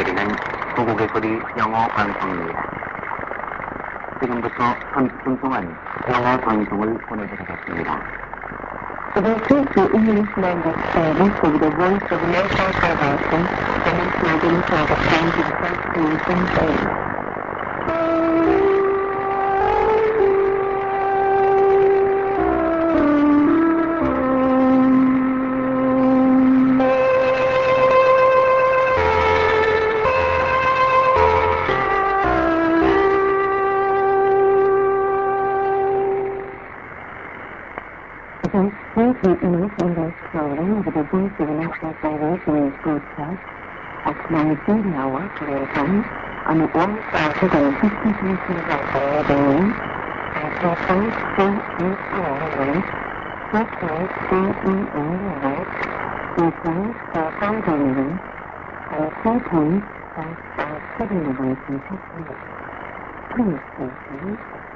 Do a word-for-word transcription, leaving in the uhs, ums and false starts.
보내드리는 고국의 소리 영어 방송입니다. 지금부터 삼십 분 동안 영어 방송을 보내드리겠습니다. This is the English language service of the Voice of National Federation, demonstrating for the French Association Day. This is the English English program of the Voice of National Federation is broadcast at nineteen hours Korean time on one thousand fifty-three kilohertz radio and three point three eight megahertz, four point three eight megahertz, three point four five megahertz, and four point five five seven megahertz respectively. Please stay tuned.